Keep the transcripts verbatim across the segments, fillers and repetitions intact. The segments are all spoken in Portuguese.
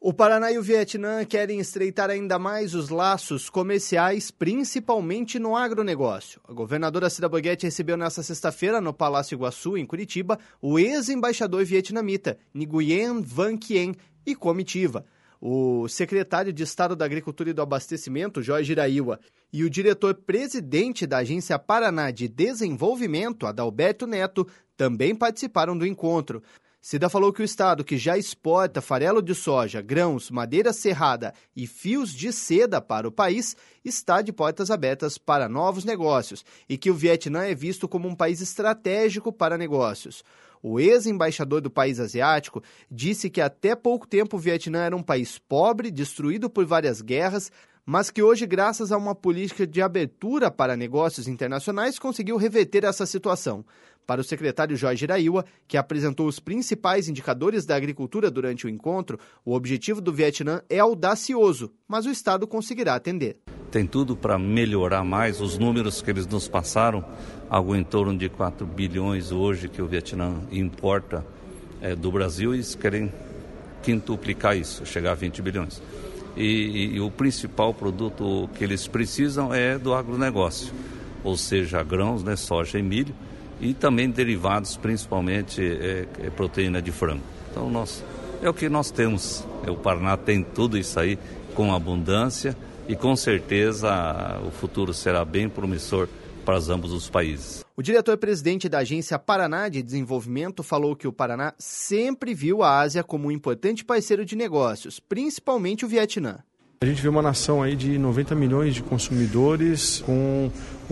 O Paraná e o Vietnã querem estreitar ainda mais os laços comerciais, principalmente no agronegócio. A governadora Cida Borghetti recebeu nesta sexta-feira, no Palácio Iguaçu, em Curitiba, o ex-embaixador vietnamita Nguyen Van Quien e comitiva. O secretário de Estado da Agricultura e do Abastecimento, Jorge Iraiwa, e o diretor-presidente da Agência Paraná de Desenvolvimento, Adalberto Neto, também participaram do encontro. Cida falou que o estado, que já exporta farelo de soja, grãos, madeira serrada e fios de seda para o país, está de portas abertas para novos negócios e que o Vietnã é visto como um país estratégico para negócios. O ex-embaixador do país asiático disse que até pouco tempo o Vietnã era um país pobre, destruído por várias guerras, mas que hoje, graças a uma política de abertura para negócios internacionais, conseguiu reverter essa situação. Para o secretário Jorge Iraiwa, que apresentou os principais indicadores da agricultura durante o encontro, o objetivo do Vietnã é audacioso, mas o Estado conseguirá atender. Tem tudo para melhorar mais os números que eles nos passaram, algo em torno de quatro bilhões hoje que o Vietnã importa é, do Brasil, e eles querem quintuplicar isso, chegar a vinte bilhões. E, e, e o principal produto que eles precisam é do agronegócio, ou seja, grãos, né, soja e milho, e também derivados, principalmente é, é proteína de frango. Então, nós, é o que nós temos. O Paraná tem tudo isso aí com abundância e, com certeza, o futuro será bem promissor para ambos os países. O diretor-presidente da Agência Paraná de Desenvolvimento falou que o Paraná sempre viu a Ásia como um importante parceiro de negócios, principalmente o Vietnã. A gente vê uma nação aí de noventa milhões de consumidores com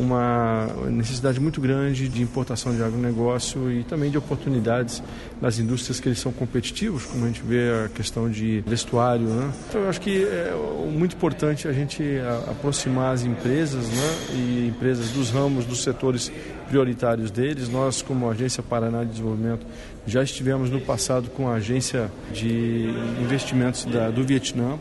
uma necessidade muito grande de importação de agronegócio e também de oportunidades nas indústrias que eles são competitivos, como a gente vê a questão de vestuário, né? Então eu acho que é muito importante a gente aproximar as empresas, né? E empresas dos ramos, dos setores prioritários deles. Nós, como Agência Paraná de Desenvolvimento, já estivemos no passado com a Agência de Investimentos da, do Vietnã.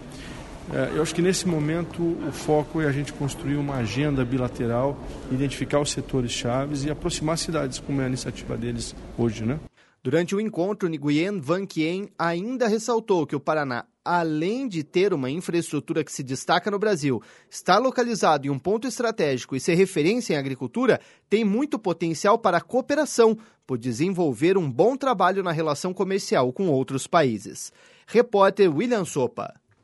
Eu acho que nesse momento o foco é a gente construir uma agenda bilateral, identificar os setores chaves e aproximar cidades, como é a iniciativa deles hoje, né? Durante o encontro, Nguyen Van Quien ainda ressaltou que o Paraná, além de ter uma infraestrutura que se destaca no Brasil, está localizado em um ponto estratégico e ser referência em agricultura, tem muito potencial para a cooperação, por desenvolver um bom trabalho na relação comercial com outros países. Repórter William Sopa.